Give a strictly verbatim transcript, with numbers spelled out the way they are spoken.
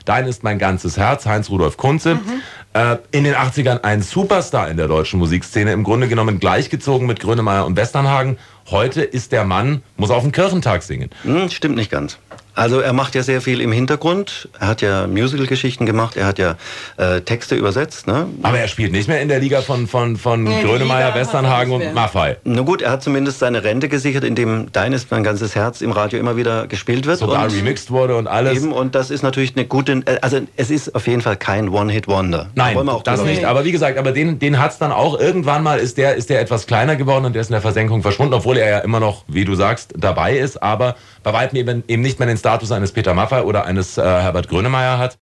Dein ist mein ganzes Herz, Heinz-Rudolf Kunze. Mhm. Äh, in den achtzigern ein Superstar in der deutschen Musikszene, im Grunde genommen gleichgezogen mit Grönemeyer und Westernhagen. Heute ist der Mann, muss auf dem Kirchentag singen. Hm, stimmt nicht ganz. Also er macht ja sehr viel im Hintergrund. Er hat ja Musical-Geschichten gemacht, er hat ja äh, Texte übersetzt. Ne? Aber er spielt nicht mehr in der Liga von, von, von nee, Grönemeyer, Westernhagen und Maffay. Na gut, er hat zumindest seine Rente gesichert, indem Dein ist mein ganzes Herz im Radio immer wieder gespielt wird. Sogar und remixed wurde und alles. Eben, und das ist natürlich eine gute, also es ist auf jeden Fall kein One-Hit-Wonder. Nein, da auch das nicht. Aber wie gesagt, aber den, den hat es dann auch irgendwann mal, ist der, ist der etwas kleiner geworden und der ist in der Versenkung verschwunden, obwohl er ja immer noch, wie du sagst, dabei ist, aber bei weitem eben, eben nicht mehr den Status eines Peter Maffay oder eines äh, Herbert Grönemeyer hat.